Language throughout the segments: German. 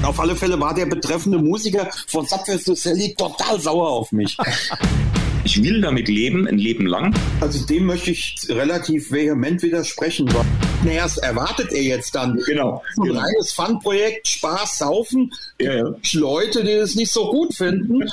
Auf alle Fälle war der betreffende Musiker von Subway to Sally total sauer auf mich. Ich will damit leben, ein Leben lang. Also dem möchte ich relativ vehement widersprechen. Naja, was erwartet er jetzt dann? Genau. Ein reines Fun-Projekt, Spaß, Saufen. Ja. Leute, die es nicht so gut finden.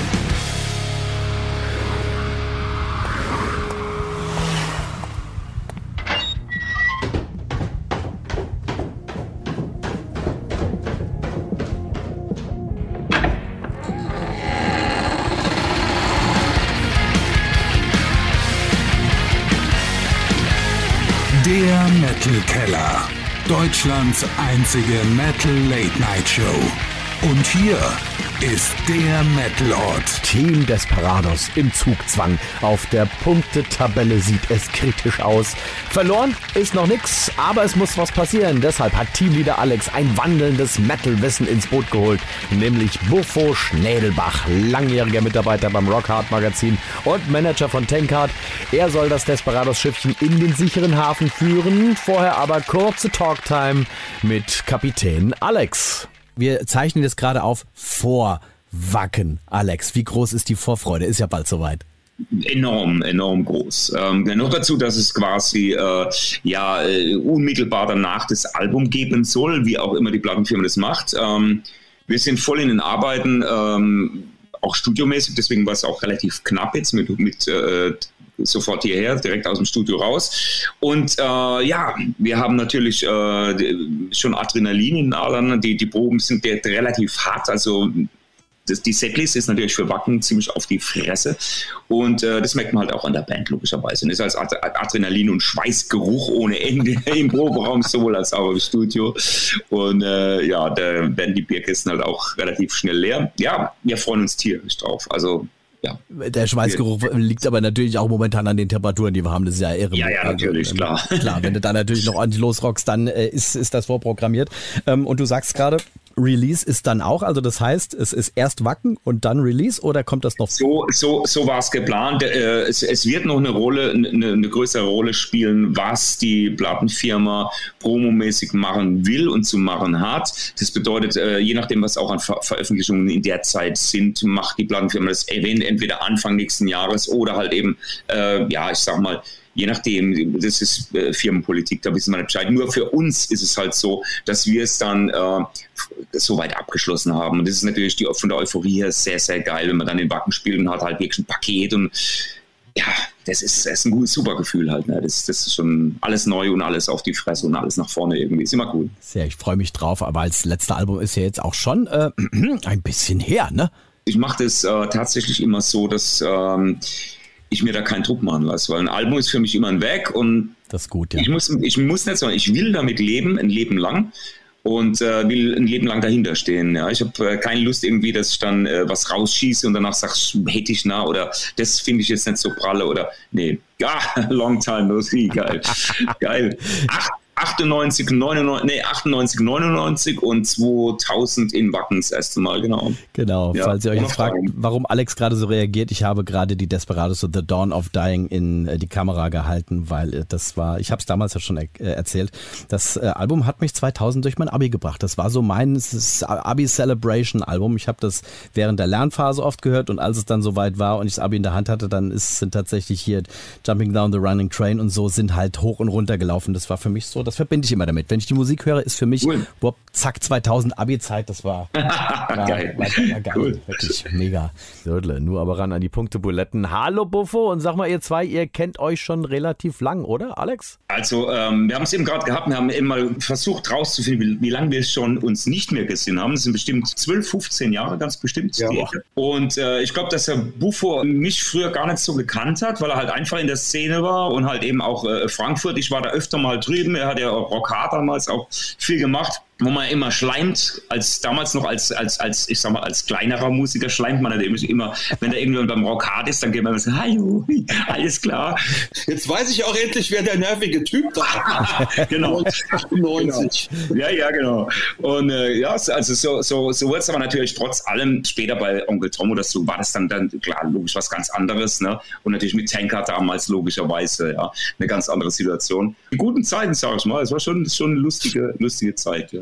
Der Metal Keller. Deutschlands einzige Metal Late Night Show. Und hier ist der Metal-Ort. Team Desperados im Zugzwang. Auf der Punktetabelle sieht es kritisch aus. Verloren ist noch nix, aber es muss was passieren. Deshalb hat Teamleader Alex ein wandelndes Metal-Wissen ins Boot geholt. Nämlich Buffo Schnädelbach, langjähriger Mitarbeiter beim Rockhard Magazin und Manager von Tankard. Er soll das Desperados-Schiffchen in den sicheren Hafen führen. Vorher aber kurze Talktime mit Kapitän Alex. Wir zeichnen das gerade auf vor Wacken. Alex, wie groß ist die Vorfreude? Ist ja bald soweit. Enorm groß. Noch dazu, dass es quasi unmittelbar danach das Album geben soll, wie auch immer die Plattenfirma das macht. Wir sind voll in den Arbeiten, auch studiomäßig, deswegen war es auch relativ knapp jetzt mit sofort hierher, direkt aus dem Studio raus. Und wir haben natürlich schon Adrenalin in den Adern. Die Proben sind relativ hart, also die Setlist ist natürlich für Wacken ziemlich auf die Fresse und das merkt man halt auch an der Band logischerweise. Und das ist als Adrenalin und Schweißgeruch ohne Ende im Proberaum, sowohl als auch im Studio. Und da werden die Bierkästen halt auch relativ schnell leer. Ja, wir freuen uns tierisch drauf. Also ja. Der Schweißgeruch liegt aber natürlich auch momentan an den Temperaturen, die wir haben. Das ist ja irre. Ja, natürlich, klar. Klar, wenn du da natürlich noch ordentlich losrockst, dann ist das vorprogrammiert. Und du sagst gerade, Release ist dann auch, also das heißt, es ist erst Wacken und dann Release oder kommt das noch? So war es geplant. Es wird noch eine größere Rolle spielen, was die Plattenfirma promomäßig machen will und zu machen hat. Das bedeutet, je nachdem, was auch an Veröffentlichungen in der Zeit sind, macht die Plattenfirma das Event entweder Anfang nächsten Jahres oder halt eben, ich sag mal, je nachdem, das ist Firmenpolitik, da wissen wir nicht Bescheid. Nur für uns ist es halt so, dass wir es dann soweit abgeschlossen haben. Und das ist natürlich von der Euphorie her sehr, sehr geil, wenn man dann den Wacken spielt und hat halt wirklich ein Paket. Und ja, das ist ein gutes, super Gefühl halt. Ne? Das ist schon alles neu und alles auf die Fresse und alles nach vorne irgendwie. Ist immer cool. Sehr, ich freue mich drauf. Aber als letzte Album ist ja jetzt auch schon ein bisschen her, ne? Ich mache das tatsächlich immer so, dass ich mir da keinen Druck machen lasse, weil ein Album ist für mich immer ein Weg und das ist gut, ja. Ich muss nicht sagen, ich will damit leben, ein Leben lang und will ein Leben lang dahinter stehen. Ja. Ich habe keine Lust irgendwie, dass ich dann was rausschieße und danach sage, hätte ich oder das finde ich jetzt nicht so pralle oder nee, long time no see, geil. Geil. 98, 99 und 2000 in Wacken das erste Mal, genau. Genau, ja, falls ihr euch jetzt fragt, warum Alex gerade so reagiert, ich habe gerade die Desperados und The Dawn of Dying in die Kamera gehalten, weil das war, ich habe es damals ja schon erzählt, das Album hat mich 2000 durch mein Abi gebracht. Das war so mein Abi-Celebration-Album. Ich habe das während der Lernphase oft gehört und als es dann soweit war und ich das Abi in der Hand hatte, dann sind tatsächlich hier Jumping Down the Running Train und so sind halt hoch und runter gelaufen. Das war für mich so, das verbinde ich immer damit. Wenn ich die Musik höre, ist für mich, zack, 2000 Abi-Zeit, das war geil. War geil. Cool. Wirklich mega. Nur aber ran an die Punktebuletten. Hallo Buffo und sag mal, ihr zwei, ihr kennt euch schon relativ lang, oder Alex? Also, wir haben es eben gerade gehabt, wir haben eben mal versucht rauszufinden, wie lange wir schon uns nicht mehr gesehen haben. Das sind bestimmt 12, 15 Jahre, ganz bestimmt. Ja. Und ich glaube, dass der Buffo mich früher gar nicht so gekannt hat, weil er halt einfach in der Szene war und halt eben auch Frankfurt. Ich war da öfter mal drüben, er hat ja auch Rockhard damals auch viel gemacht, wo man immer schleimt, damals noch als ich sag mal, als kleinerer Musiker schleimt man natürlich immer, wenn da irgendjemand beim Rockhard ist, dann geht man so, hallo, alles klar. Jetzt weiß ich auch endlich, wer der nervige Typ war. Genau. 98. Genau. Ja, genau. Und also so wurde es aber natürlich trotz allem später bei Onkel Tom oder so, war das dann klar, logisch was ganz anderes, ne? Und natürlich mit Tankard damals logischerweise, ja, eine ganz andere Situation. In guten Zeiten, sag ich mal, es war schon eine lustige Zeit, ja.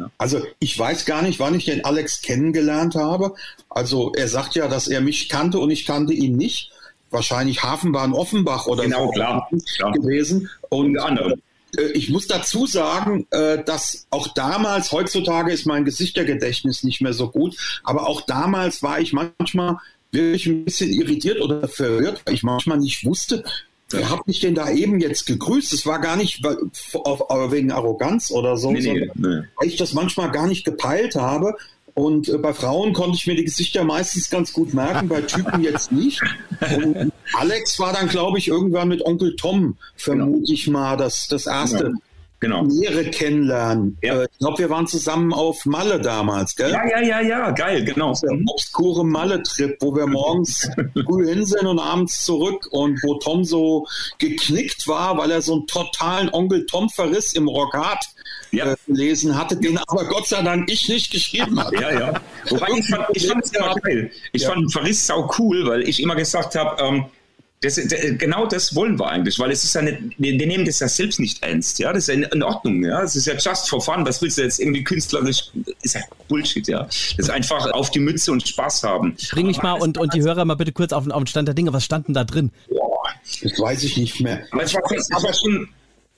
Ja. Also ich weiß gar nicht, wann ich den Alex kennengelernt habe. Also er sagt ja, dass er mich kannte und ich kannte ihn nicht. Wahrscheinlich Hafenbahn Offenbach oder genau, so klar. gewesen. Und andere. Ich muss dazu sagen, dass auch damals, heutzutage ist mein Gesichtergedächtnis nicht mehr so gut, aber auch damals war ich manchmal wirklich ein bisschen irritiert oder verwirrt, weil ich manchmal nicht wusste, wer hat mich denn da eben jetzt gegrüßt? Es war gar nicht wegen Arroganz oder so, sondern weil ich das manchmal gar nicht gepeilt habe. Und bei Frauen konnte ich mir die Gesichter meistens ganz gut merken, bei Typen jetzt nicht. Und Alex war dann, glaube ich, irgendwann mit Onkel Tom, vermute ich mal, das erste nähere Kennenlernen. Ja. Ich glaube, wir waren zusammen auf Malle damals, gell? Ja, geil, genau. Der obskure Malle-Trip, wo wir morgens früh hin sind und abends zurück und wo Tom so geknickt war, weil er so einen totalen Onkel Tom-Verriss im Rockat gelesen hatte, den aber Gott sei Dank ich nicht geschrieben habe. Ja. Wobei ich fand es immer geil. Ich fand den Verriss sau cool, weil ich immer gesagt habe, genau das wollen wir eigentlich, weil es ist ja nicht, wir nehmen das ja selbst nicht ernst, ja, das ist ja in Ordnung, ja, das ist ja just for fun, was willst du jetzt irgendwie künstlerisch, ist ja Bullshit, ja, das ist einfach auf die Mütze und Spaß haben. Bring mich mal und die Hörer mal bitte kurz auf den Stand der Dinge, was stand denn da drin? Boah, das weiß ich nicht mehr. Aber schon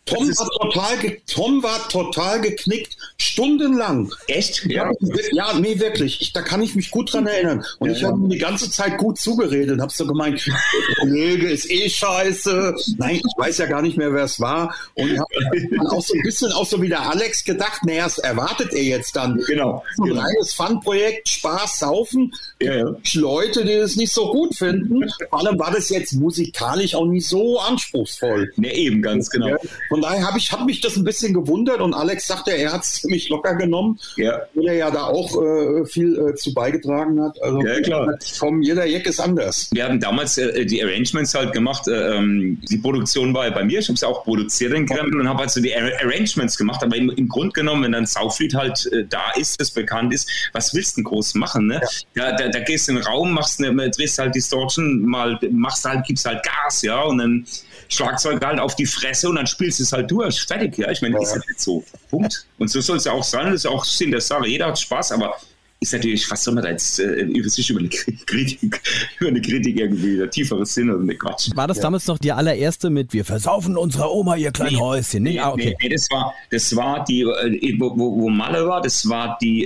Tom war total geknickt, stundenlang. Echt? Ja, nee, wirklich. Da kann ich mich gut dran erinnern. Und ich habe ihm die ganze Zeit gut zugeredet und habe so gemeint, der Kollege ist scheiße. Nein, ich weiß ja gar nicht mehr, wer es war. Und ich habe dann auch so ein bisschen auch so wie der Alex gedacht, naja, was erwartet er jetzt dann? Genau. Ein reines Fun-Projekt, Spaß, Saufen. Leute, die es nicht so gut finden. Vor allem war das jetzt musikalisch auch nicht so anspruchsvoll. Ne, eben, ganz genau. Von daher hat mich das ein bisschen gewundert und Alex sagte, er hat es ziemlich locker genommen, weil er ja da auch viel zu beigetragen hat. Also klar. Jeder Jack ist anders. Wir haben damals die Arrangements halt gemacht. Die Produktion war ja bei mir. Ich habe es auch produziert in Krempel und habe halt so die Arrangements gemacht. Aber im Grunde genommen, wenn dann Sauflied halt da ist, das bekannt ist, was willst du denn groß machen? Ne? Ja. Da gehst du in den Raum, drehst halt Distortion, gibst halt Gas, ja, und dann Schlagzeug halt auf die Fresse und dann spielst du es halt durch. Fertig, ja. Ich meine, ist ja nicht so. Punkt. Und so soll es ja auch sein. Das ist ja auch Sinn der Sache. Jeder hat Spaß, aber ist natürlich, was soll man da jetzt über eine Kritik irgendwie, der tiefere Sinn oder eine Quatsch. War das damals noch die allererste mit wir versaufen unserer Oma ihr kleines Häuschen? Nee, okay. Nee, das war die, wo Malle war, das war die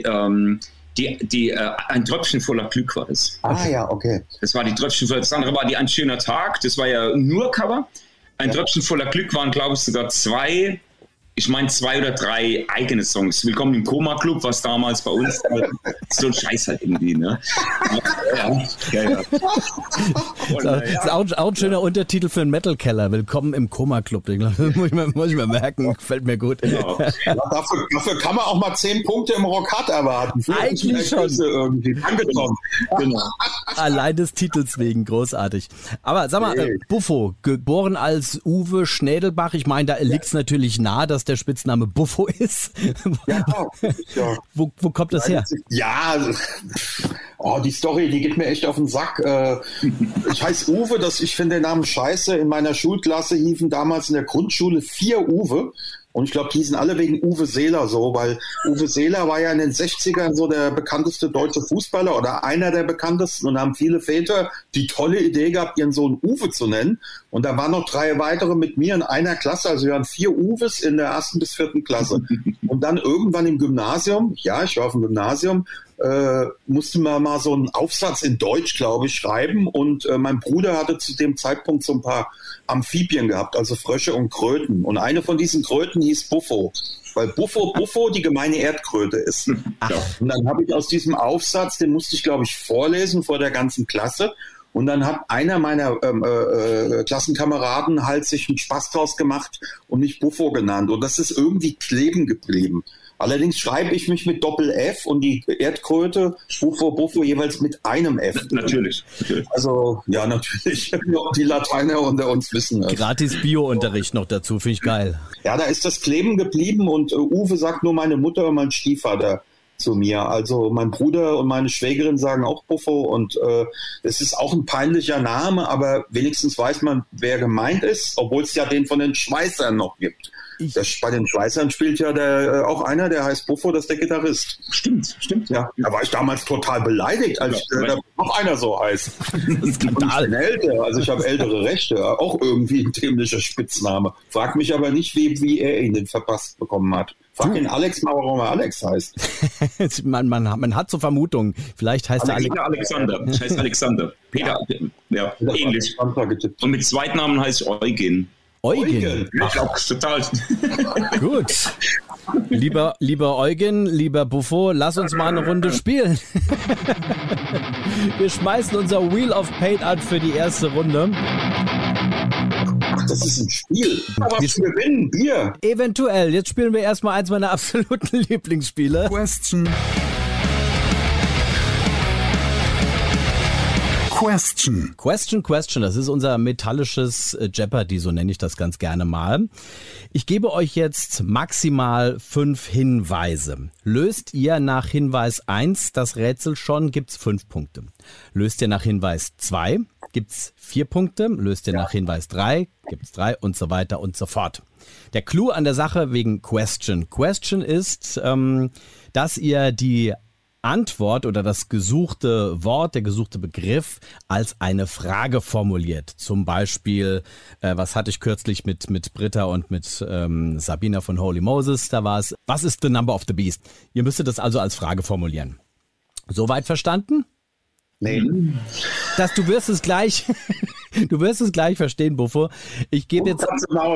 ein Tröpfchen voller Glück war das. Ah ja, okay. Das war die Tröpfchen voller, das andere war die Ein schöner Tag, das war ja nur Cover. Ein Tröpfchen voller Glück waren, glaube ich, sogar zwei oder drei eigene Songs. Willkommen im Koma Club, was damals bei uns so ein Scheiß halt irgendwie, ne? Ja. Ist auch ein schöner Untertitel für einen Metal-Keller. Willkommen im Koma Club. Muss ich mal merken, gefällt mir gut. Genau. Dafür kann man auch mal 10 Punkte im Rockat erwarten. Eigentlich schon. Irgendwie angekommen. Genau. Allein des Titels wegen, großartig. Aber sag mal, Buffo, geboren als Uwe Schnädelbach, ich meine, da liegt es natürlich nahe, dass der Spitzname Buffo ist. Ja. Wo kommt das her? Ja, die Story, die geht mir echt auf den Sack. Ich heiße Uwe, ich finde den Namen scheiße. In meiner Schulklasse hiefen damals in der Grundschule 4 Uwe. Und ich glaube, die hießen alle wegen Uwe Seeler so, weil Uwe Seeler war ja in den 60ern so der bekannteste deutsche Fußballer oder einer der bekanntesten und haben viele Väter die tolle Idee gehabt, ihren Sohn Uwe zu nennen. Und da waren noch 3 weitere mit mir in einer Klasse, also wir waren 4 Uwes in der 1. bis 4. Klasse. Und dann irgendwann im Gymnasium, ich war auf dem Gymnasium, musste man mal so einen Aufsatz in Deutsch, glaube ich, schreiben und mein Bruder hatte zu dem Zeitpunkt so ein paar Amphibien gehabt, also Frösche und Kröten und eine von diesen Kröten hieß Buffo, weil Buffo die gemeine Erdkröte ist. Und dann habe ich aus diesem Aufsatz, den musste ich, glaube ich, vorlesen vor der ganzen Klasse und dann hat einer meiner Klassenkameraden halt sich einen Spaß draus gemacht und mich Buffo genannt und das ist irgendwie kleben geblieben. Allerdings schreibe ich mich mit Doppel-F und die Erdkröte, Buffo jeweils mit einem F. Natürlich. Also, ja, natürlich. Die Lateiner unter uns wissen das. Gratis Bio-Unterricht noch dazu, finde ich geil. Ja, da ist das kleben geblieben und Uwe sagt nur meine Mutter und mein Stiefvater zu mir. Also mein Bruder und meine Schwägerin sagen auch Buffo und es ist auch ein peinlicher Name, aber wenigstens weiß man, wer gemeint ist, obwohl es ja den von den Schweißern noch gibt. Bei den Schweißern spielt ja auch einer, der heißt Buffo, das ist der Gitarrist. Stimmt. Ja, da war ich damals total beleidigt, als noch einer so heißt. Also ich habe ältere Rechte, auch irgendwie ein dämlicher Spitzname. Frag mich aber nicht, wie er ihn denn verpasst bekommen hat. Frag den Alex mal, warum er Alex heißt. man hat so Vermutungen. Vielleicht heißt er Alexander. Ich heiße Alexander. Peter, ja, ähnlich. Und mit Zweitnamen heißt ich Eugen. Eugen? Ich glaube, total. Gut. Lieber Eugen, lieber Buffo, lass uns mal eine Runde spielen. Wir schmeißen unser Wheel of Pain an für die erste Runde. Ach, das ist ein Spiel. Aber wir gewinnen Bier. Eventuell. Jetzt spielen wir erstmal eins meiner absoluten Lieblingsspiele. Question. Das ist unser metallisches Jeopardy, so nenne ich das ganz gerne mal. Ich gebe euch jetzt maximal 5 Hinweise. Löst ihr nach Hinweis 1 das Rätsel schon, gibt's 5 Punkte. Löst ihr nach Hinweis 2, gibt's 4 Punkte. Löst ihr nach Hinweis 3, gibt's 3 und so weiter und so fort. Der Clou an der Sache wegen Question. Question ist, dass ihr die Antwort oder das gesuchte Wort, der gesuchte Begriff als eine Frage formuliert. Zum Beispiel, was hatte ich kürzlich mit Britta und mit Sabina von Holy Moses, da war es, was ist the number of the beast? Ihr müsstet das also als Frage formulieren. Soweit verstanden? Nee. Du wirst es gleich verstehen, Buffo. Ich gebe jetzt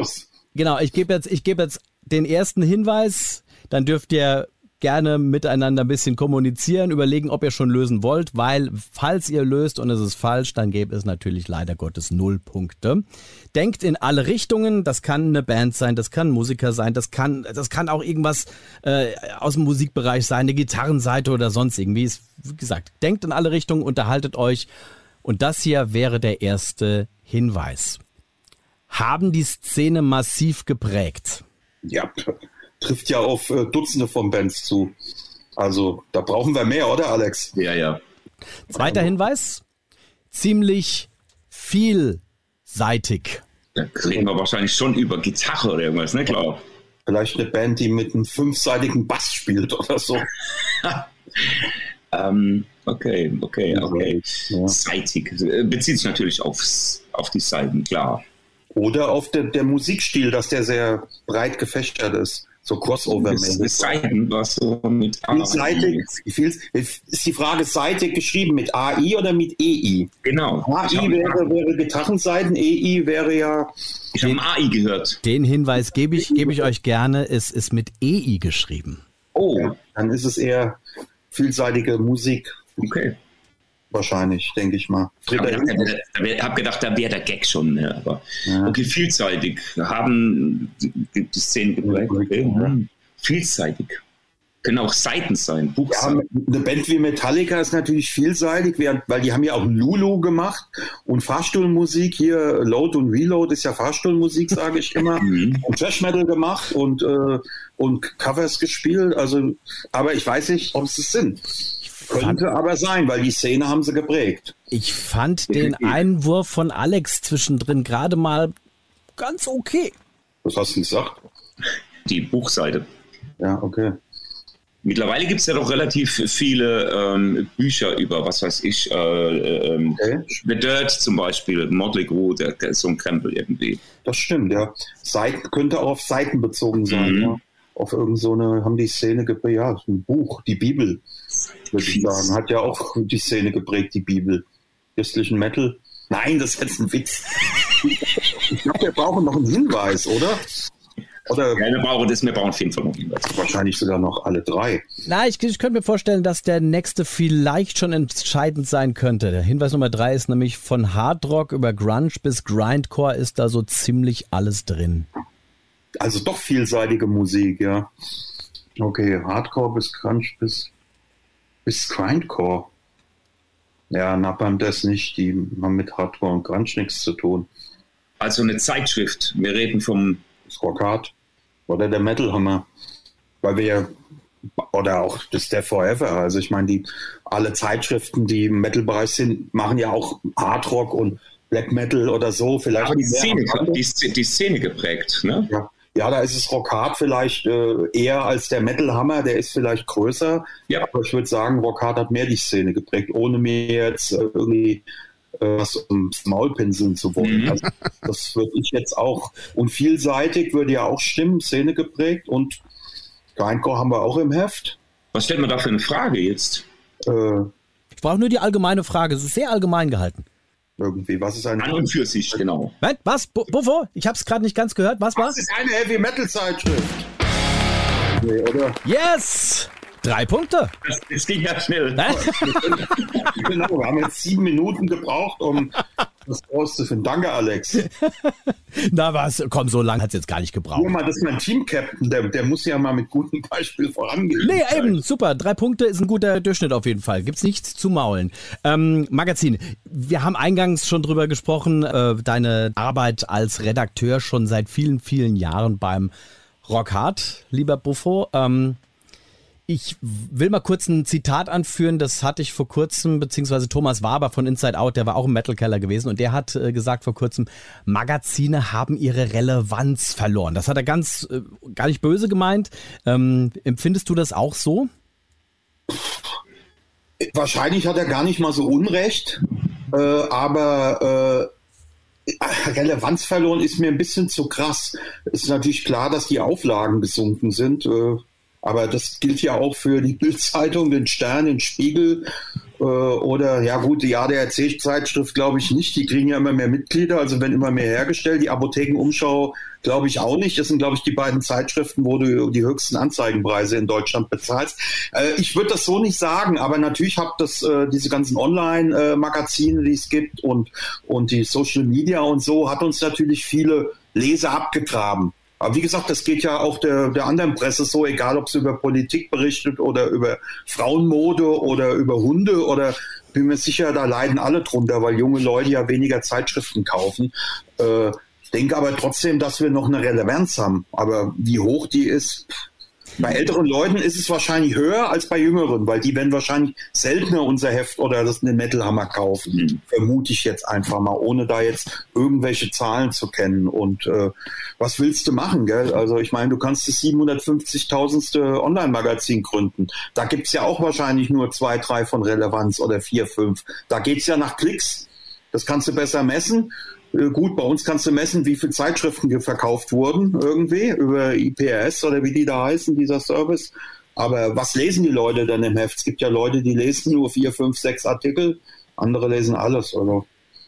den ersten Hinweis, dann dürft ihr gerne miteinander ein bisschen kommunizieren, überlegen, ob ihr schon lösen wollt, weil falls ihr löst und es ist falsch, dann gäbe es natürlich leider Gottes 0 Punkte. Denkt in alle Richtungen, das kann eine Band sein, das kann ein Musiker sein, das kann auch irgendwas aus dem Musikbereich sein, eine Gitarrenseite oder sonst irgendwie. Wie gesagt, denkt in alle Richtungen, unterhaltet euch und das hier wäre der erste Hinweis. Haben die Szene massiv geprägt? Ja, trifft ja auf Dutzende von Bands zu. Also, da brauchen wir mehr, oder Alex? Ja. Zweiter Hinweis, ziemlich vielseitig. Da reden wir wahrscheinlich schon über Gitarre oder irgendwas, ne, klar. Vielleicht eine Band, die mit einem 5-seitigen Bass spielt oder so. Okay. Ja. Seitig. Bezieht sich natürlich auf die Seiten, klar. Oder auf der Musikstil, dass der sehr breit gefächert ist. So Crossover-mäßig. Seiten, was so mit vielseitig. Ist die Frage seitig geschrieben mit AI oder mit EI? Genau. AI wäre Gitarrenseiten, EI wäre ja... Ich habe AI gehört. Den Hinweis gebe ich euch gerne. Es ist mit EI geschrieben. Oh, ja, dann ist es eher vielseitige Musik. Okay. Wahrscheinlich, denke ich mal. Ich habe gedacht, da wäre der Gag schon. Ne? Aber okay, vielseitig. Haben die Szenen geprägt. Okay. Vielseitig. Können auch Seiten sein. Ja, eine Band wie Metallica ist natürlich vielseitig, weil die haben ja auch Lulu gemacht und Fahrstuhlmusik hier, Load und Reload ist ja Fahrstuhlmusik, sage ich immer. Und Thrash Metal gemacht und Covers gespielt. Also, aber ich weiß nicht, ob es sind. Könnte aber sein, weil die Szene haben sie geprägt. Ich fand den Einwurf von Alex zwischendrin gerade mal ganz okay. Was hast du gesagt? Die Buchseite. Ja, okay. Mittlerweile gibt es ja doch relativ viele Bücher über, was weiß ich, The Dirt zum Beispiel, Motley Crue, der ist so ein Krempel irgendwie. Das stimmt, ja. Könnte auch auf Seiten bezogen sein, ja. Auf irgend so eine, haben die Szene geprägt, ja, ein Buch, die Bibel, würde ich sagen, hat ja auch die Szene geprägt, die Bibel. Christlichen Metal. Nein, das ist jetzt ein Witz. Ich glaube, wir brauchen noch einen Hinweis, oder? Ja, wir brauchen auf jeden Fall noch einen Hinweis. Wahrscheinlich sogar noch alle 3. Na, ich könnte mir vorstellen, dass der nächste vielleicht schon entscheidend sein könnte. Der Hinweis Nummer 3 ist nämlich von Hardrock über Grunge bis Grindcore ist da so ziemlich alles drin. Also doch vielseitige Musik, ja. Okay, Hardcore bis Grunge bis Grindcore. Ja, Napalm das nicht, die haben mit Hardcore und Grunge nichts zu tun. Also eine Zeitschrift, wir reden vom Rockhard oder der Metal Hammer, weil wir ja, oder auch das Death Forever, also ich meine, alle Zeitschriften, die im Metal-Bereich sind, machen ja auch Hardrock und Black Metal oder so. Vielleicht aber die Szene geprägt, ne? Ja, da ist es Rockhard vielleicht eher als der Metal Hammer, der ist vielleicht größer. Ja. Aber ich würde sagen, Rockhard hat mehr die Szene geprägt, ohne mir jetzt irgendwie was ums Maul pinseln zu wollen. Also, das würde ich jetzt auch, und vielseitig würde ja auch stimmen, Szene geprägt, und Grindcore haben wir auch im Heft. Was stellt man da für eine Frage jetzt? Ich brauche nur die allgemeine Frage, es ist sehr allgemein gehalten. Irgendwie, was ist eine... An und für sich, genau. Was? Wovor? Ich habe es gerade nicht ganz gehört. Was war? Das ist eine Heavy-Metal-Zeitschrift. Nee, oder? Yes! 3 Punkte. Das ging ja schnell. Genau, wir haben jetzt 7 Minuten gebraucht, um das rauszufinden. Danke, Alex. Na was, komm, so lange hat es jetzt gar nicht gebraucht. Ja, das ist mein Team-Captain, der muss ja mal mit gutem Beispiel vorangehen. Nee, eben, super. 3 Punkte ist ein guter Durchschnitt auf jeden Fall. Gibt's nichts zu maulen. Magazin, wir haben eingangs schon drüber gesprochen, deine Arbeit als Redakteur schon seit vielen, vielen Jahren beim Rockhard, lieber Buffo. Ich will mal kurz ein Zitat anführen, das hatte ich vor kurzem, beziehungsweise Thomas Waber von Inside Out, der war auch im Metal Keller gewesen und der hat gesagt vor kurzem, Magazine haben ihre Relevanz verloren. Das hat er gar nicht böse gemeint. Empfindest du das auch so? Wahrscheinlich hat er gar nicht mal so Unrecht, aber Relevanz verloren ist mir ein bisschen zu krass. Es ist natürlich klar, dass die Auflagen gesunken sind, aber das gilt ja auch für die Bild-Zeitung, den Stern, den Spiegel oder, ja gut, die ADAC-Zeitschrift glaube ich nicht. Die kriegen ja immer mehr Mitglieder, also werden immer mehr hergestellt. Die Apothekenumschau glaube ich auch nicht. Das sind, glaube ich, die beiden Zeitschriften, wo du die höchsten Anzeigenpreise in Deutschland bezahlst. Ich würde das so nicht sagen, aber natürlich habt das diese ganzen Online-Magazine, die es gibt und die Social Media und so, hat uns natürlich viele Leser abgegraben. Aber wie gesagt, das geht ja auch der anderen Presse so, egal ob sie über Politik berichtet oder über Frauenmode oder über Hunde oder bin mir sicher, da leiden alle drunter, weil junge Leute ja weniger Zeitschriften kaufen. Ich denke aber trotzdem, dass wir noch eine Relevanz haben. Aber wie hoch die ist, bei älteren Leuten ist es wahrscheinlich höher als bei jüngeren, weil die werden wahrscheinlich seltener unser Heft oder den Metal Hammer kaufen. Vermute ich jetzt einfach mal, ohne da jetzt irgendwelche Zahlen zu kennen. Und was willst du machen, gell? Also ich meine, du kannst das 750.000. Online-Magazin gründen. Da gibt's ja auch wahrscheinlich nur 2, 3 von Relevanz oder 4, 5. Da geht's ja nach Klicks. Das kannst du besser messen. Gut, bei uns kannst du messen, wie viele Zeitschriften verkauft wurden irgendwie über IPRS oder wie die da heißen, dieser Service. Aber was lesen die Leute dann im Heft? Es gibt ja Leute, die lesen nur 4, 5, 6 Artikel, andere lesen alles. Also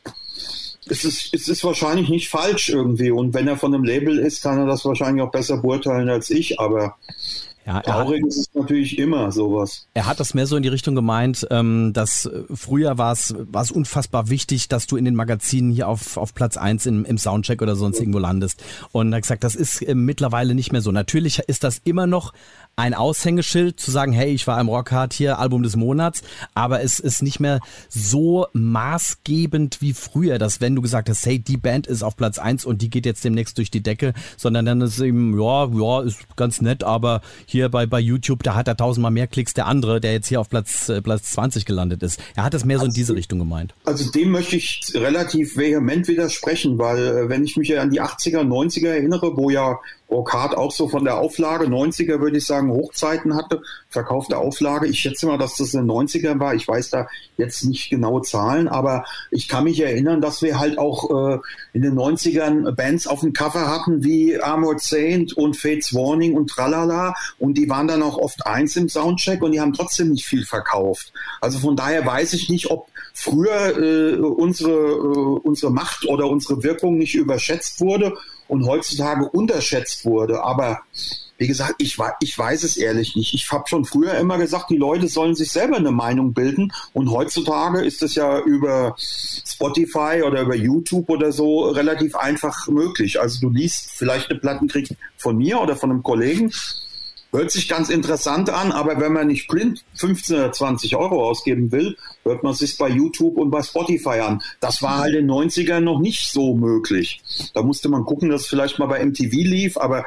es ist wahrscheinlich nicht falsch irgendwie. Und wenn er von einem Label ist, kann er das wahrscheinlich auch besser beurteilen als ich. Aber ja, traurig ist es natürlich immer sowas. Er hat das mehr so in die Richtung gemeint, dass früher war es unfassbar wichtig, dass du in den Magazinen hier auf Platz 1 im Soundcheck oder sonst irgendwo landest. Und er hat gesagt, das ist mittlerweile nicht mehr so. Natürlich ist das immer noch ein Aushängeschild, zu sagen, hey, ich war im Rockhard hier, Album des Monats, aber es ist nicht mehr so maßgebend wie früher, dass wenn du gesagt hast, hey, die Band ist auf Platz 1 und die geht jetzt demnächst durch die Decke, sondern dann ist eben, ja, ist ganz nett, aber hier bei YouTube, da hat er 1000-mal mehr Klicks der andere, der jetzt hier auf Platz 20 gelandet ist. Er hat das mehr so in diese Richtung gemeint. Also dem möchte ich relativ vehement widersprechen, weil wenn ich mich ja an die 80er, 90er erinnere, wo ja Rockhard auch so von der Auflage 90er, würde ich sagen, Hochzeiten hatte, verkaufte Auflage. Ich schätze mal, dass das in den 90ern war. Ich weiß da jetzt nicht genaue Zahlen, aber ich kann mich erinnern, dass wir halt auch in den 90ern Bands auf dem Cover hatten wie Armored Saint und Fates Warning und Tralala und die waren dann auch oft 1 im Soundcheck und die haben trotzdem nicht viel verkauft. Also von daher weiß ich nicht, ob früher unsere Macht oder unsere Wirkung nicht überschätzt wurde und heutzutage unterschätzt wurde. Aber wie gesagt, ich weiß es ehrlich nicht. Ich habe schon früher immer gesagt, die Leute sollen sich selber eine Meinung bilden. Und heutzutage ist es ja über Spotify oder über YouTube oder so relativ einfach möglich. Also du liest vielleicht eine Plattenkritik von mir oder von einem Kollegen. Hört sich ganz interessant an, aber wenn man nicht blind 15 oder 20 Euro ausgeben will, hört man es sich bei YouTube und bei Spotify an. Das war halt in den 90ern noch nicht so möglich. Da musste man gucken, dass es vielleicht mal bei MTV lief, aber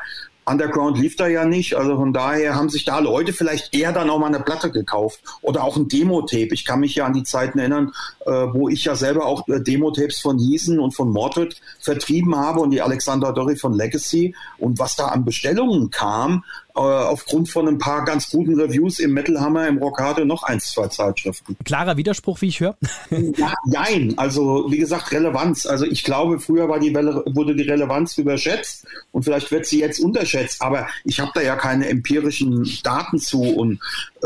Underground lief da ja nicht, also von daher haben sich da Leute vielleicht eher dann auch mal eine Platte gekauft oder auch ein Demo-Tape. Ich kann mich ja an die Zeiten erinnern, wo ich ja selber auch Demo-Tapes von Yeezen und von Mordred vertrieben habe und die Alexander Dorri von Legacy, und was da an Bestellungen kam, aufgrund von ein paar ganz guten Reviews im Metal Hammer, im Rockhard, noch 1, 2 Zeitschriften. Klarer Widerspruch, wie ich höre. Ja, nein, also wie gesagt, Relevanz. Also ich glaube, früher wurde die Relevanz überschätzt und vielleicht wird sie jetzt unterschätzt, aber ich habe da ja keine empirischen Daten zu und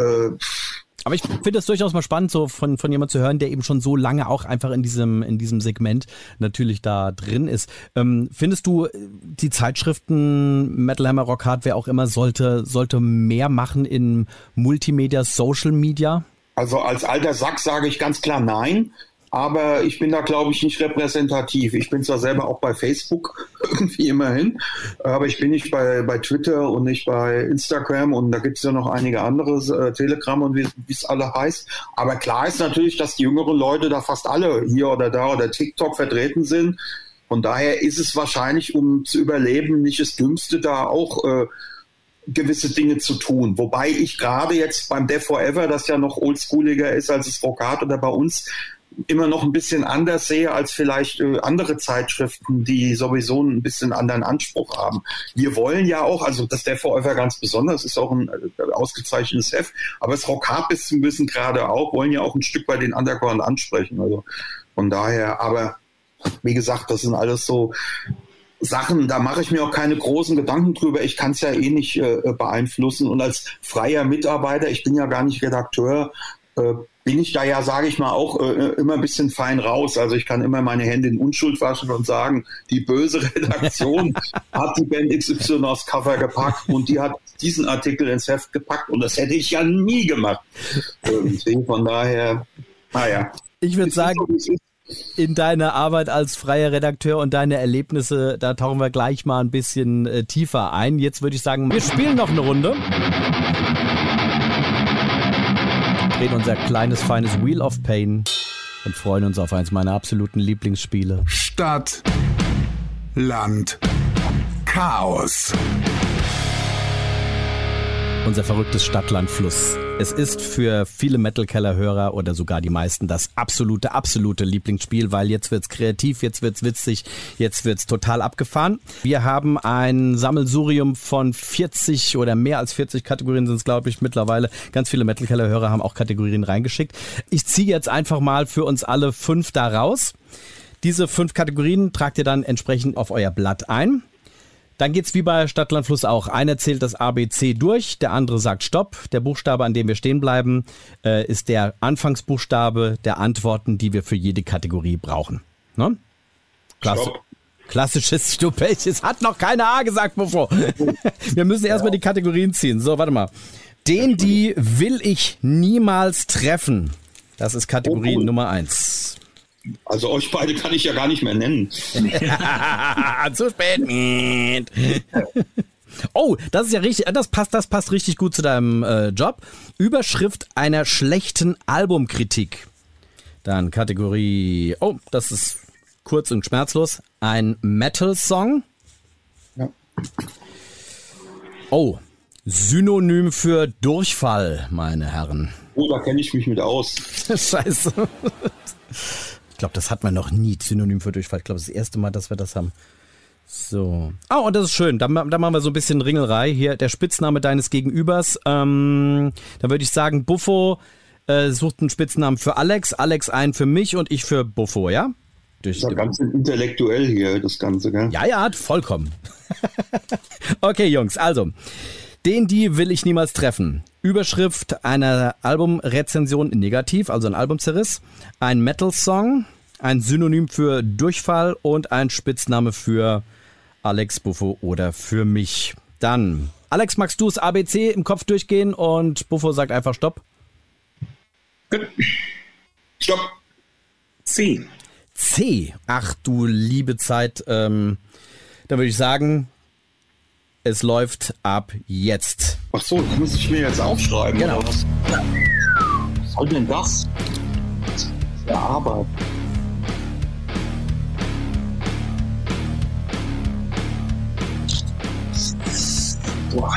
aber ich finde es durchaus mal spannend, so von jemand zu hören, der eben schon so lange auch einfach in diesem Segment natürlich da drin ist. Findest du, die Zeitschriften Metal Hammer, Rock Hard, wer auch immer, sollte mehr machen in Multimedia, Social Media? Also als alter Sack sage ich ganz klar nein. Aber ich bin da, glaube ich, nicht repräsentativ. Ich bin zwar selber auch bei Facebook, irgendwie immerhin, aber ich bin nicht bei Twitter und nicht bei Instagram, und da gibt es ja noch einige andere, Telegram und wie es alle heißt. Aber klar ist natürlich, dass die jüngeren Leute da fast alle hier oder da oder TikTok vertreten sind. Von daher ist es wahrscheinlich, um zu überleben, nicht das Dümmste, da auch gewisse Dinge zu tun. Wobei ich gerade jetzt beim Death Forever, das ja noch oldschooliger ist als das Rockhard oder bei uns, immer noch ein bisschen anders sehe als vielleicht andere Zeitschriften, die sowieso ein bisschen anderen Anspruch haben. Wir wollen ja auch, also das Death Forever ganz besonders, ist auch ein ausgezeichnetes Heft, aber das Rockhard bis zum Wissen gerade auch, wollen ja auch ein Stück bei den Underground ansprechen. Also von daher, aber wie gesagt, das sind alles so Sachen, da mache ich mir auch keine großen Gedanken drüber. Ich kann es ja eh nicht beeinflussen, und als freier Mitarbeiter, ich bin ja gar nicht Redakteur, bin ich da ja, sage ich mal, auch immer ein bisschen fein raus. Also ich kann immer meine Hände in Unschuld waschen und sagen, die böse Redaktion hat die Band XY aufs Cover gepackt und die hat diesen Artikel ins Heft gepackt, und das hätte ich ja nie gemacht. Von daher, naja. Ich würde sagen, in deine Arbeit als freier Redakteur und deine Erlebnisse, da tauchen wir gleich mal ein bisschen tiefer ein. Jetzt würde ich sagen, wir spielen noch eine Runde. Drehen unser kleines, feines Wheel of Pain und freuen uns auf eins meiner absoluten Lieblingsspiele. Stadt, Land, Chaos. Unser verrücktes Stadtlandfluss. Es ist für viele Metal-Keller-Hörer oder sogar die meisten das absolute Lieblingsspiel, weil jetzt wird's kreativ, jetzt wird's witzig, jetzt wird's total abgefahren. Wir haben ein Sammelsurium von 40 oder mehr als 40 Kategorien sind es, glaube ich, mittlerweile. Ganz viele Metal-Keller-Hörer haben auch Kategorien reingeschickt. Ich ziehe jetzt einfach mal für uns alle 5 da raus. Diese 5 Kategorien tragt ihr dann entsprechend auf euer Blatt ein. Dann geht's wie bei Stadt, Land, Fluss auch. Einer zählt das ABC durch, der andere sagt Stopp. Der Buchstabe, an dem wir stehen bleiben, ist der Anfangsbuchstabe der Antworten, die wir für jede Kategorie brauchen. Ne? Klassisches Stupech. Es hat noch keine A gesagt, Buffo. Wir müssen erstmal die Kategorien ziehen. So, warte mal. Die will ich niemals treffen. Das ist Kategorie Nummer 1. Also euch beide kann ich ja gar nicht mehr nennen. Zu spät. Oh, das ist ja richtig, das passt richtig gut zu deinem Job. Überschrift einer schlechten Albumkritik. Dann Kategorie, das ist kurz und schmerzlos, ein Metal-Song. Ja. Oh, Synonym für Durchfall, meine Herren. Oh, da kenne ich mich mit aus. Scheiße. Ich glaube, das hat man noch nie, Synonym für Durchfall. Ich glaube, das ist das erste Mal, dass wir das haben. So. Oh, und das ist schön. Da machen wir so ein bisschen Ringelei. Hier der Spitzname deines Gegenübers. Da würde ich sagen, Buffo sucht einen Spitznamen für Alex, Alex einen für mich und ich für Buffo, ja? Das ist ja ganz intellektuell hier, das Ganze, gell? Ja, vollkommen. Okay, Jungs, also. Die will ich niemals treffen. Überschrift einer Albumrezension negativ, also ein Albumzerriss. Ein Metal-Song, ein Synonym für Durchfall und ein Spitzname für Alex, Buffo oder für mich. Dann, Alex, magst du das ABC im Kopf durchgehen und Buffo sagt einfach Stopp? Gut. Stopp. C. Ach du liebe Zeit. Dann würde ich sagen, es läuft ab jetzt. Ach so, das muss ich mir jetzt aufschreiben. Genau. Oder was? Was soll denn das? Das ist ja Arbeit. Boah.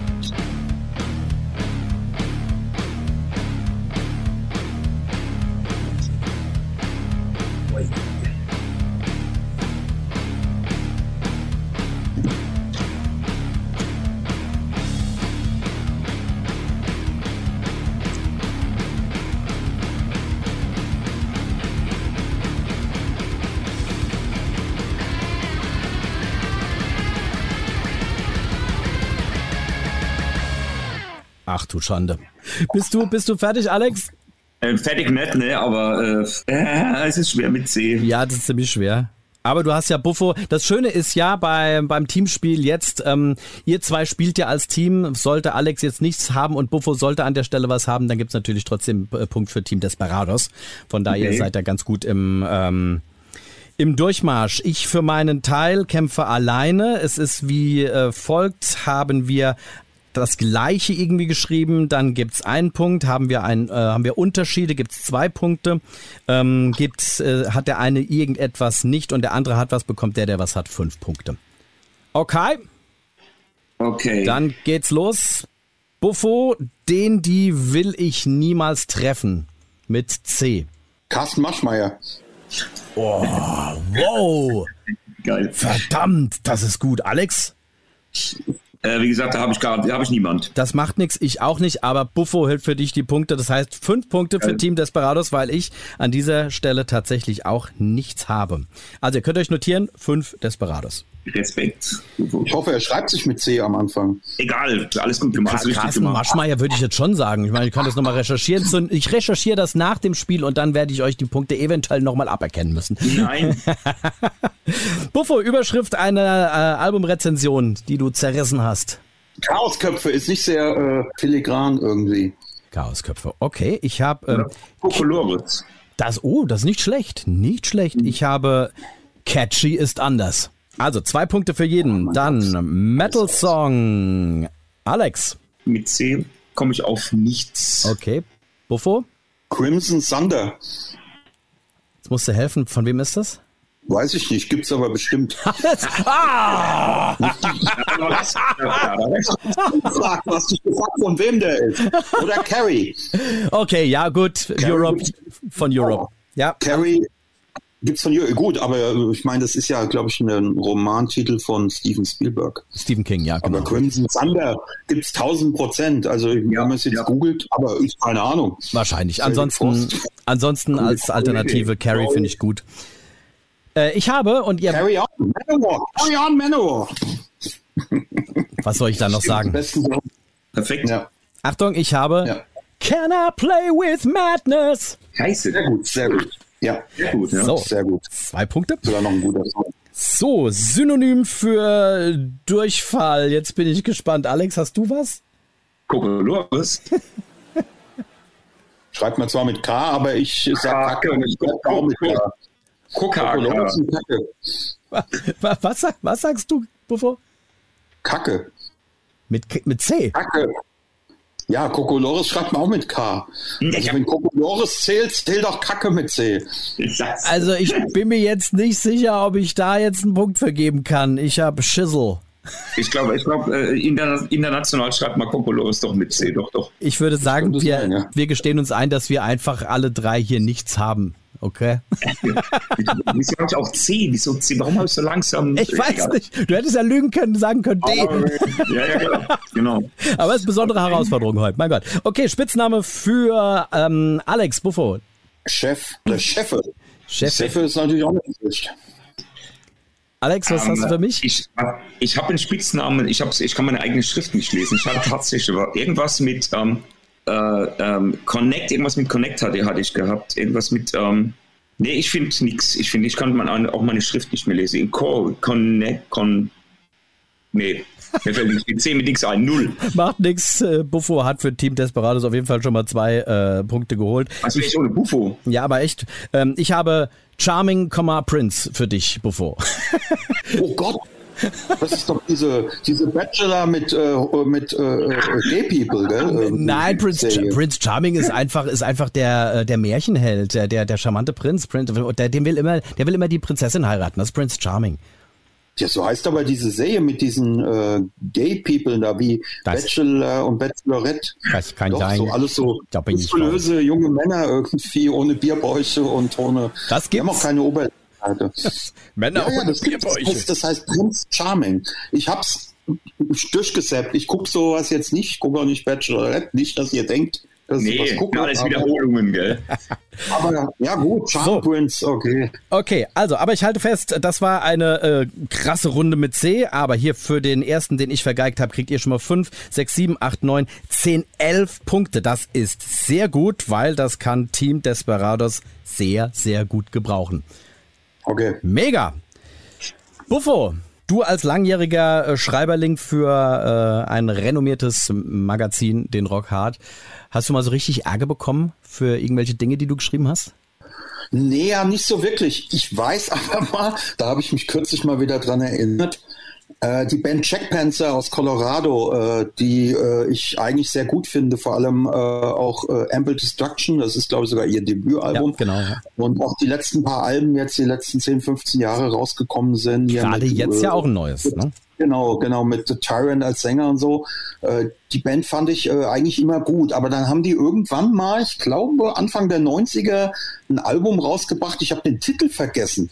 Ach du Schande. Bist du fertig, Alex? Fertig nicht, ne, aber es ist schwer mit C. Ja, das ist ziemlich schwer. Aber du hast ja Buffo. Das Schöne ist ja beim Teamspiel jetzt, ihr zwei spielt ja als Team. Sollte Alex jetzt nichts haben und Buffo sollte an der Stelle was haben, dann gibt's natürlich trotzdem Punkt für Team Desperados. Von daher seid ihr ganz gut im Durchmarsch. Ich für meinen Teil kämpfe alleine. Es ist wie folgt, haben wir das Gleiche irgendwie geschrieben, dann gibt's einen Punkt, haben wir Unterschiede, gibt's 2 Punkte, hat der eine irgendetwas nicht und der andere hat was, bekommt der was hat 5 Punkte. Okay. Dann geht's los. Buffo, die will ich niemals treffen. Mit C. Carsten Maschmeyer. Oh, wow. Geil. Verdammt, das ist gut. Alex? Wie gesagt, da habe ich niemand. Das macht nichts, ich auch nicht, aber Buffo hält für dich die Punkte. Das heißt 5 Punkte für Team Desperados, weil ich an dieser Stelle tatsächlich auch nichts habe. Also ihr könnt euch notieren, 5 Desperados. Respekt. Ich hoffe, er schreibt sich mit C am Anfang. Egal, alles gut gemacht. Carsten Maschmeyer würde ich jetzt schon sagen. Ich meine, ich kann das nochmal recherchieren. Ich recherchiere das nach dem Spiel und dann werde ich euch die Punkte eventuell nochmal aberkennen müssen. Nein. Buffo, Überschrift einer Albumrezension, die du zerrissen hast. Chaosköpfe ist nicht sehr filigran irgendwie. Chaosköpfe, okay. Ich habe... Kokolores. Das ist nicht schlecht. Nicht schlecht. Ich habe Catchy ist anders. Also 2 Punkte für jeden. Dann Metal Song. Alex. Mit C komme ich auf nichts. Okay. Buffo? Crimson Thunder. Jetzt musst du helfen. Von wem ist das? Weiß ich nicht, gibt's aber bestimmt. Ah! Hast dich gefragt, von wem der ist? Oder Carrie. Okay, ja gut. Carrie von Europe. Ja. Carrie gibt's von Europe. Gut, aber ich meine, das ist ja, glaube ich, ein Romantitel von Steven Spielberg. Stephen King, ja, genau. Aber Crimson Thunder gibt's 1000%. Also wenn man es jetzt googelt, aber ich keine Ahnung. Wahrscheinlich. Ansonsten als Alternative Carrie finde ich gut. Ich habe und ihr... Carry on, Manowar. Was soll ich da noch sagen? Perfekt. Ja. Achtung, ich habe Can I Play With Madness? Scheiße. Sehr gut. Ja, sehr gut. Ja. So, sehr gut. 2 Punkte. Sogar noch ein guter Song. So, Synonym für Durchfall. Jetzt bin ich gespannt. Alex, hast du was? Kokolores. Schreibt man zwar mit K, aber ich sage Kacke und ich sage auch mit K. Kokolores. Was sagst du, Buffo? Kacke. Mit C? Kacke. Ja, Kokolores schreibt man auch mit K. Also wenn Kokolores zählt auch Kacke mit C. Also ich bin mir jetzt nicht sicher, ob ich da jetzt einen Punkt vergeben kann. Ich habe Schissel. Ich glaube, international schreibt man Kokolores doch mit C, doch. Ich würde sagen, wir gestehen uns ein, dass wir einfach alle 3 hier nichts haben. Okay. Wieso habe ich auch C? Wieso C? Warum habe ich so langsam? Ich weiß nicht. Du hättest ja lügen können, sagen können D. Ja, genau. Aber es ist eine besondere Herausforderung heute. Mein Gott. Okay, Spitzname für Alex Buffo. Chef oder Cheffe. Cheffe ist natürlich auch nicht schlecht. Alex, was hast du für mich? Ich habe einen Spitznamen. Ich kann meine eigene Schrift nicht lesen. Ich habe tatsächlich irgendwas mit Connect, irgendwas mit Connect hatte ich gehabt. Irgendwas mit, nee, ich finde nichts. Ich kann auch meine Schrift nicht mehr lesen. Nee, mir fällt mit C mit nichts ein. 0. Macht nichts. Buffo hat für Team Desperados auf jeden Fall schon mal 2 Punkte geholt. Was will ich ohne Buffo? Ja, aber echt. Ich habe Charming, Prince für dich, Buffo. Oh Gott. Das ist doch diese Bachelor mit Gay People, gell? Nein, Prince Charming ist einfach der Märchenheld, der charmante Prinz. Der will immer die Prinzessin heiraten. Das ist Prince Charming. Ja, so heißt aber diese Serie mit diesen Gay-People da, wie Bachelor und Bachelorette. Das kann Doch, sein. so alles so muskulöse junge Männer irgendwie ohne Bierbäuche und ohne... Das Die haben gibt's. auch keine Oberseite. Männer ohne Bierbäuche. Das heißt Prince Charming. Ich hab's durchgesäppt. Ich gucke sowas jetzt nicht. Ich gucke auch nicht Bachelorette. Nicht, dass ihr denkt, dass ich was gucke. Alles Wiederholungen, gell? Aber ja gut, Charm Prince, okay. Okay, also, aber ich halte fest, das war eine krasse Runde mit C, aber hier für den ersten, den ich vergeigt habe, kriegt ihr schon mal 5, 6, 7, 8, 9, 10, 11 Punkte. Das ist sehr gut, weil das kann Team Desperados sehr, sehr gut gebrauchen. Okay. Mega. Buffo, du als langjähriger Schreiberling für ein renommiertes Magazin, den Rock Hard, hast du mal so richtig Ärger bekommen für irgendwelche Dinge, die du geschrieben hast? Nee, ja, nicht so wirklich. Ich weiß aber mal, da habe ich mich kürzlich mal wieder dran erinnert, die Band Jack Panzer aus Colorado, die ich eigentlich sehr gut finde, vor allem auch Ample Destruction, das ist glaube ich sogar ihr Debütalbum. Ja, genau. Ja. Und auch die letzten paar Alben jetzt, die letzten 10, 15 Jahre rausgekommen sind. Gerade jetzt ja auch ein neues, ne? Genau, mit The Tyrant als Sänger und so. Die Band fand ich eigentlich immer gut, aber dann haben die irgendwann mal, ich glaube Anfang der 90er, ein Album rausgebracht, ich habe den Titel vergessen.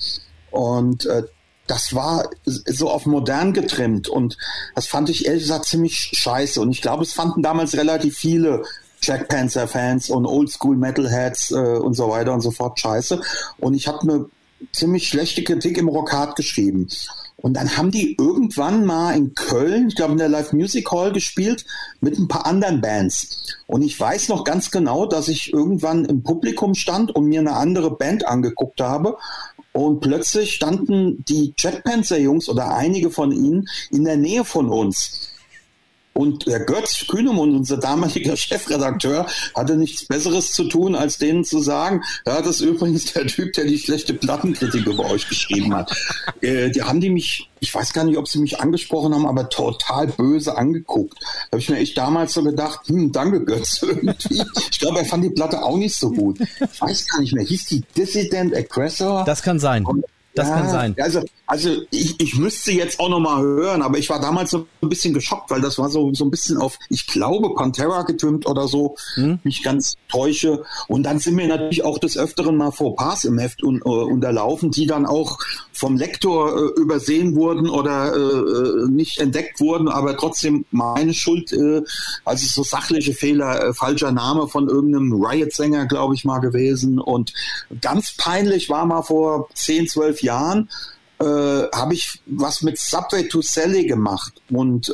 Und das war so auf modern getrimmt und das fand ich ehrlich gesagt ziemlich scheiße. Und ich glaube, es fanden damals relativ viele Jack Panzer-Fans und Oldschool-Metalheads und so weiter und so fort scheiße. Und ich habe eine ziemlich schlechte Kritik im Rock Hard geschrieben. Und dann haben die irgendwann mal in Köln, ich glaube in der Live Music Hall gespielt, mit ein paar anderen Bands. Und ich weiß noch ganz genau, dass ich irgendwann im Publikum stand und mir eine andere Band angeguckt habe. Und plötzlich standen die Jack Panzer Jungs oder einige von ihnen in der Nähe von uns. Und der Götz Kühnemund, unser damaliger Chefredakteur, hatte nichts Besseres zu tun, als denen zu sagen, ja, das ist übrigens der Typ, der die schlechte Plattenkritik über euch geschrieben hat. Die haben die mich, ich weiß gar nicht, ob sie mich angesprochen haben, aber total böse angeguckt. Da habe ich mir echt damals so gedacht, danke Götz, irgendwie. Ich glaube, er fand die Platte auch nicht so gut. Ich weiß gar nicht mehr, hieß die Dissident Aggressor? Das kann sein. Das kann sein. Also ich müsste jetzt auch nochmal hören, aber ich war damals so ein bisschen geschockt, weil das war so ein bisschen auf, ich glaube, Pantera getrimmt oder so, mich ganz täusche. Und dann sind mir natürlich auch des Öfteren mal Fauxpas im Heft unterlaufen, die dann auch vom Lektor übersehen wurden oder nicht entdeckt wurden, aber trotzdem meine Schuld, also so sachliche Fehler, falscher Name von irgendeinem Riot-Sänger, glaube ich, mal gewesen. Und ganz peinlich war mal vor 10, 12 Jahren, habe ich was mit Subway to Sally gemacht und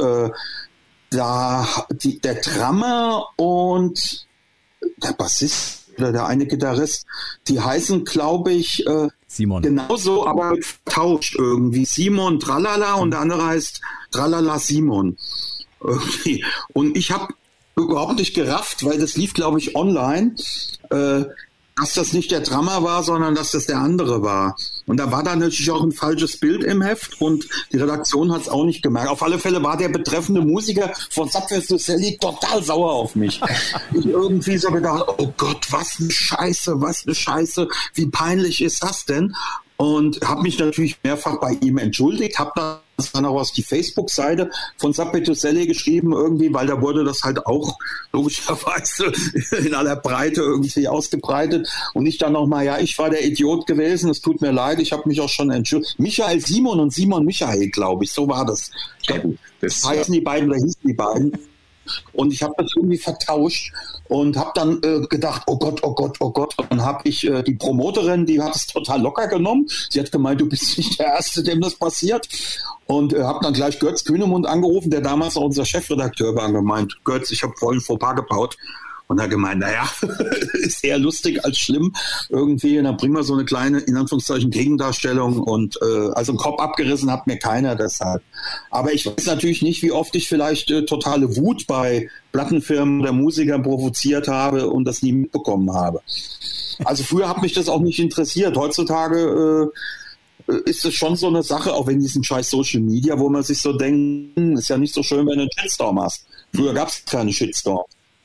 der Drummer und der Bassist oder der eine Gitarrist, die heißen, glaube ich, Simon. Genauso, aber vertauscht irgendwie. Simon Tralala und der andere heißt Tralala Simon. Irgendwie. Und ich habe überhaupt nicht gerafft, weil das lief, glaube ich, online, dass das nicht der Drummer war, sondern dass das der andere war. Und da war dann natürlich auch ein falsches Bild im Heft und die Redaktion hat es auch nicht gemerkt. Auf alle Fälle war der betreffende Musiker von Subway to Sally total sauer auf mich. Ich irgendwie so gedacht, oh Gott, was eine Scheiße, wie peinlich ist das denn? Und habe mich natürlich mehrfach bei ihm entschuldigt, habe dann auch auf die Facebook-Seite von Subway to Sally geschrieben irgendwie, weil da wurde das halt auch logischerweise in aller Breite irgendwie ausgebreitet und ich dann nochmal, ja, ich war der Idiot gewesen, es tut mir leid, ich habe mich auch schon entschuldigt. Michael Simon und Simon Michael, glaube ich, so war das. Das heißen die beiden oder hießen die beiden. Und ich habe das irgendwie vertauscht und habe dann gedacht, oh Gott. Und dann habe ich die Promoterin, die hat es total locker genommen. Sie hat gemeint, du bist nicht der Erste, dem das passiert. Und habe dann gleich Götz Kühnemund angerufen, der damals auch unser Chefredakteur war, und gemeint, Götz, ich habe vorhin Fauxpas gebaut. Und er hat gemeint, naja, ist eher lustig als schlimm irgendwie. Und dann bringen wir so eine kleine, in Anführungszeichen, Gegendarstellung. Und also einen Kopf abgerissen hat mir keiner deshalb. Aber ich weiß natürlich nicht, wie oft ich vielleicht totale Wut bei Plattenfirmen oder Musikern provoziert habe und das nie mitbekommen habe. Also früher hat mich das auch nicht interessiert. Heutzutage ist es schon so eine Sache, auch wenn diesen scheiß Social Media, wo man sich so denkt, ist ja nicht so schön, wenn du einen Shitstorm hast. Früher gab es keine Shitstorm.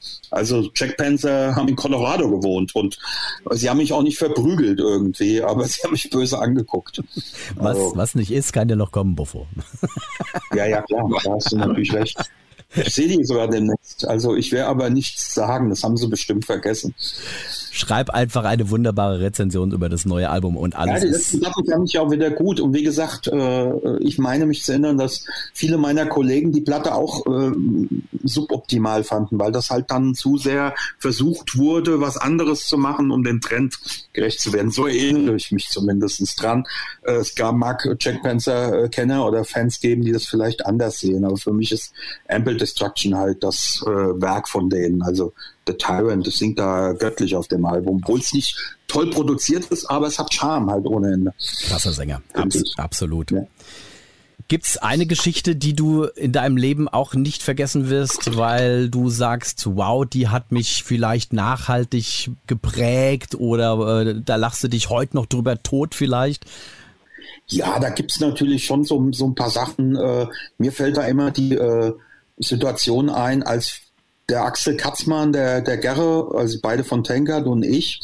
Also Jack Panzer haben in Colorado gewohnt und sie haben mich auch nicht verprügelt irgendwie, aber sie haben mich böse angeguckt. Was nicht ist, kann ja noch kommen, Buffo. Ja, klar, da hast du natürlich recht. Ich sehe die sogar demnächst. Also ich werde aber nichts sagen, das haben sie bestimmt vergessen. Schreib einfach eine wunderbare Rezension über das neue Album und alles. Ja, die letzten Sachen fand ich auch wieder gut. Und wie gesagt, ich meine mich zu erinnern, dass viele meiner Kollegen die Platte auch suboptimal fanden, weil das halt dann zu sehr versucht wurde, was anderes zu machen, um dem Trend gerecht zu werden. So erinnere ich mich zumindest dran. Es mag Jack Panzer Kenner oder Fans geben, die das vielleicht anders sehen. Aber für mich ist Ample Destruction halt das Werk von denen. Also The Tyrant, das singt da göttlich auf dem Album, obwohl es nicht toll produziert ist, aber es hat Charme halt ohne Ende. Krasser Sänger, absolut. Ja. Gibt's eine Geschichte, die du in deinem Leben auch nicht vergessen wirst, weil du sagst, wow, die hat mich vielleicht nachhaltig geprägt oder da lachst du dich heute noch drüber tot vielleicht? Ja, da gibt's natürlich schon so ein paar Sachen. Mir fällt da immer die Situation ein, als der Axel Katzmann, der Gerre, also beide von Tankard und ich,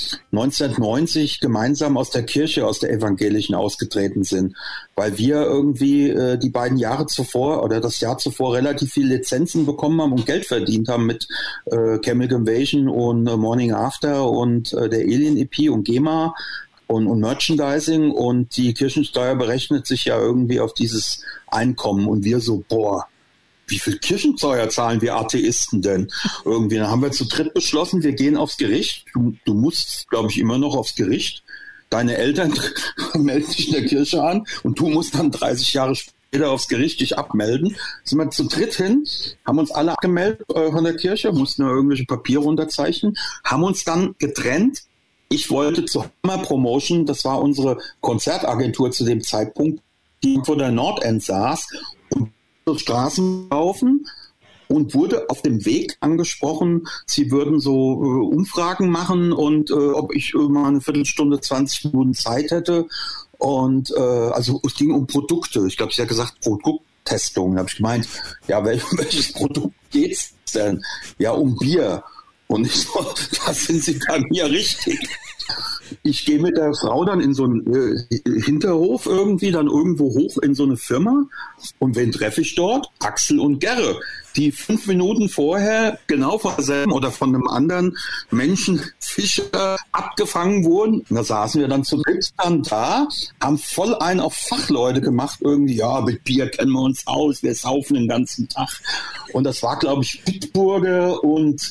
1990 gemeinsam aus der Kirche, aus der evangelischen ausgetreten sind, weil wir irgendwie die beiden Jahre zuvor oder das Jahr zuvor relativ viele Lizenzen bekommen haben und Geld verdient haben mit Chemical Invasion und Morning After und der Alien EP und GEMA und Merchandising, und die Kirchensteuer berechnet sich ja irgendwie auf dieses Einkommen und wir so, wie viel Kirchensteuer zahlen wir Atheisten denn? Irgendwie, dann haben wir zu dritt beschlossen, wir gehen aufs Gericht. Du musst, glaube ich, immer noch aufs Gericht. Deine Eltern melden dich in der Kirche an und du musst dann 30 Jahre später aufs Gericht dich abmelden. Sind wir zu dritt hin, haben uns alle abgemeldet von der Kirche, mussten irgendwelche Papiere unterzeichnen, haben uns dann getrennt. Ich wollte zu Hammer Promotion, das war unsere Konzertagentur zu dem Zeitpunkt, die vor der Nordend saß, und Straßen laufen, und wurde auf dem Weg angesprochen, sie würden so Umfragen machen und ob ich mal eine Viertelstunde, 20 Minuten Zeit hätte. Und also es ging um Produkte. Ich glaube, sie hat gesagt Produkttestung. Da habe ich gemeint, ja, welches Produkt geht's denn? Ja, um Bier. Und ich so, da sind Sie bei mir richtig. Ich gehe mit der Frau dann in so einen Hinterhof irgendwie, dann irgendwo hoch in so eine Firma. Und wen treffe ich dort? Axel und Gerre, die 5 Minuten vorher genau von derselben oder von einem anderen Menschenfischer abgefangen wurden. Und da saßen wir dann zu dritt dann da, haben voll einen auf Fachleute gemacht. Irgendwie, ja, mit Bier kennen wir uns aus, wir saufen den ganzen Tag. Und das war, glaube ich, Bitburger und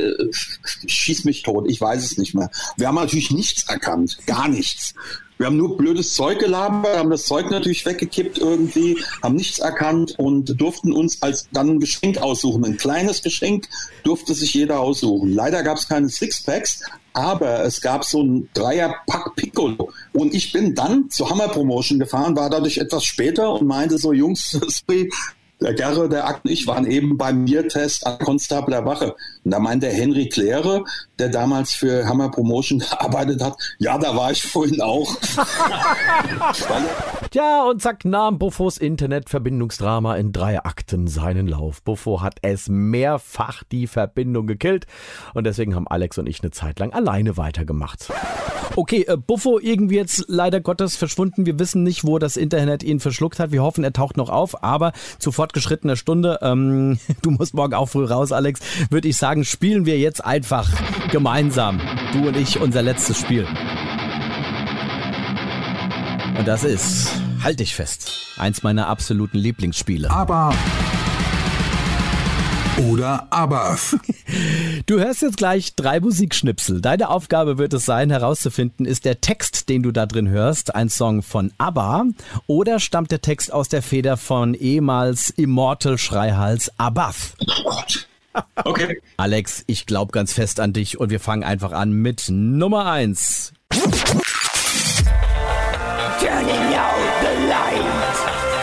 schieß mich tot, ich weiß es nicht mehr. Wir haben natürlich nichts erkannt, gar nichts. Wir haben nur blödes Zeug gelabert, haben das Zeug natürlich weggekippt irgendwie, haben nichts erkannt und durften uns als dann ein Geschenk aussuchen. Ein kleines Geschenk durfte sich jeder aussuchen. Leider gab es keine Sixpacks, aber es gab so ein 3er-Pack Piccolo. Und ich bin dann zur Hammer Promotion gefahren, war dadurch etwas später und meinte so, Jungs, der Gerre, der Akt und ich waren eben beim Biertest an Konstabler Wache. Und da meinte der Henry Claire, der damals für Hammer Promotion gearbeitet hat, ja, da war ich vorhin auch. Tja, und zack, nahm Buffos Internetverbindungsdrama in 3 Akten seinen Lauf. Buffo hat es mehrfach die Verbindung gekillt und deswegen haben Alex und ich eine Zeit lang alleine weitergemacht. Okay, Buffo irgendwie jetzt leider Gottes verschwunden. Wir wissen nicht, wo das Internet ihn verschluckt hat. Wir hoffen, er taucht noch auf, aber zu fortgeschrittener Stunde, du musst morgen auch früh raus, Alex, würde ich sagen, spielen wir jetzt einfach gemeinsam, du und ich, unser letztes Spiel. Und das ist, halt dich fest, eins meiner absoluten Lieblingsspiele. Aber oder aber. Du hörst jetzt gleich 3 Musikschnipsel. Deine Aufgabe wird es sein, herauszufinden, ist der Text, den du da drin hörst, ein Song von ABBA oder stammt der Text aus der Feder von ehemals Immortal Schreihals Abbath? Okay. Alex, ich glaube ganz fest an dich und wir fangen einfach an mit Nummer 1. Turning out the light,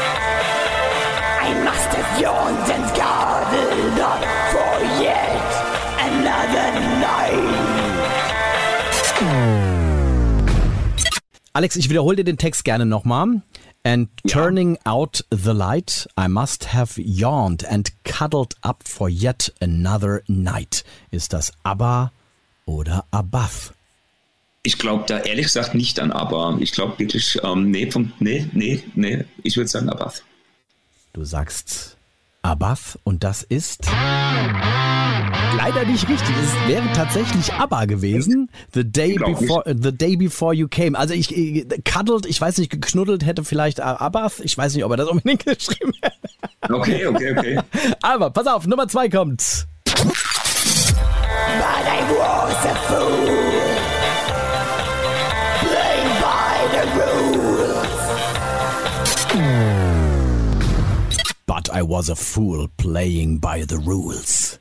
I must have yawned and gathered up for yet another night. Alex, ich wiederhole dir den Text gerne nochmal. And turning out the light, I must have yawned and cuddled up for yet another night. Ist das ABBA oder Abath? Ich glaube da ehrlich gesagt nicht an ABBA. Ich glaube wirklich, nee. Ich würde sagen Abath. Du sagst Abath und das ist leider nicht richtig. Es wäre tatsächlich ABBA gewesen. The Day Before You Came. Also cuddled, ich weiß nicht, geknuddelt hätte vielleicht Abath. Ich weiß nicht, ob er das unbedingt geschrieben hätte. Okay. Aber pass auf, Nummer 2 kommt. But I was a fool, playing by the rules. But I was a fool playing by the rules.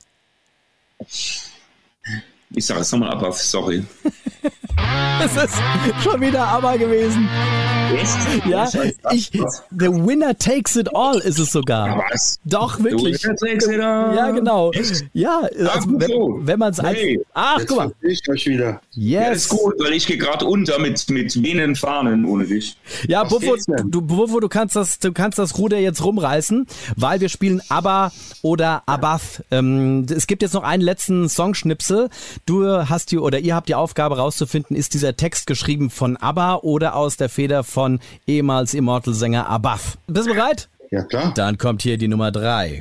Ich sage es nochmal Abath, sorry. Es ist schon wieder ABBA gewesen. Echt? Ja, the winner takes it all ist es sogar. Was? Doch, wirklich. The winner takes it all. Ja, genau. Echt? Ja, also wenn man es Hey. Ach, guck mal. Ich euch wieder. Yes. Ja, ist gut, weil ich gehe gerade unter mit wehenden Fahnen ohne dich. Ja, Was Buffo, geht's denn? du kannst das Ruder jetzt rumreißen, weil wir spielen ABBA oder Abath. Es gibt jetzt noch einen letzten Songschnipsel. Ihr habt die Aufgabe rauszufinden, ist dieser Text geschrieben von ABBA oder aus der Feder von ehemals Immortal-Sänger Abath. Bist du bereit? Ja, klar. Dann kommt hier die Nummer 3.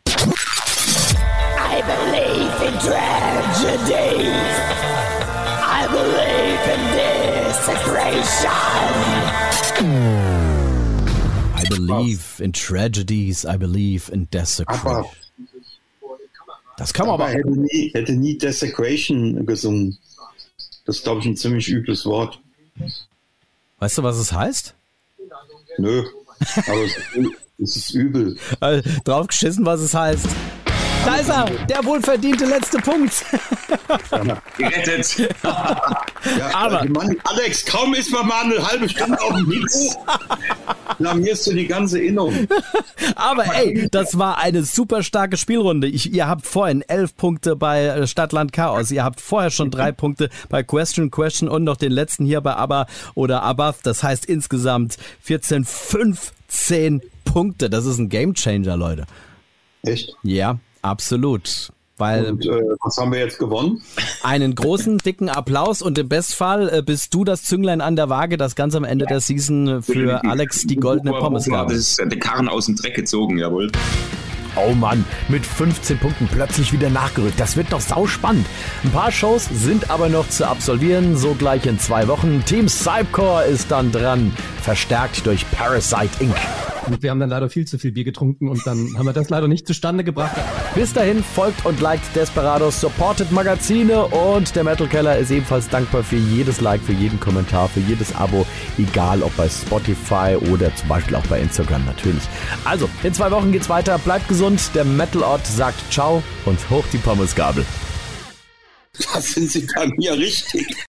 I believe in tragedies. I believe in desecration. I believe in tragedies, I believe in desecration. Aber Das kann man aber. hätte nie Desecration gesungen. Das ist, glaube ich, ein ziemlich übles Wort. Weißt du, was es heißt? Nö, aber es ist übel. Drauf geschissen, was es heißt. Da ist er, der wohlverdiente letzte Punkt. Gerettet. Ja, Aber- Mann, Alex, kaum ist man mal eine halbe Stunde auf dem Mix, blamierst du die ganze Innung. Aber ey, das war eine super starke Spielrunde. Ihr habt vorhin 11 Punkte bei Stadtland Chaos. Ihr habt vorher schon 3 Punkte bei Question und noch den letzten hier bei ABBA oder Abath. Das heißt insgesamt 15 Punkte. Das ist ein Gamechanger, Leute. Echt? Ja, absolut. Weil Und was haben wir jetzt gewonnen? einen großen, dicken Applaus und im Bestfall bist du das Zünglein an der Waage, das ganz am Ende der Season für Alex die goldene Pommes gab. Das ist der Karren aus dem Dreck gezogen, jawohl. Oh Mann, mit 15 Punkten plötzlich wieder nachgerückt. Das wird doch sauspannend. Ein paar Shows sind aber noch zu absolvieren, so gleich in 2 Wochen. Team Cypcore ist dann dran, verstärkt durch Parasite Inc. Und wir haben dann leider viel zu viel Bier getrunken und dann haben wir das leider nicht zustande gebracht. Bis dahin folgt und liked Desperados, supportet Magazine und der Metal Keller ist ebenfalls dankbar für jedes Like, für jeden Kommentar, für jedes Abo, egal ob bei Spotify oder zum Beispiel auch bei Instagram natürlich. Also, in 2 Wochen geht's weiter, bleibt gesund, der Metal Ort sagt Ciao und hoch die Pommesgabel. Da sind sie bei mir richtig.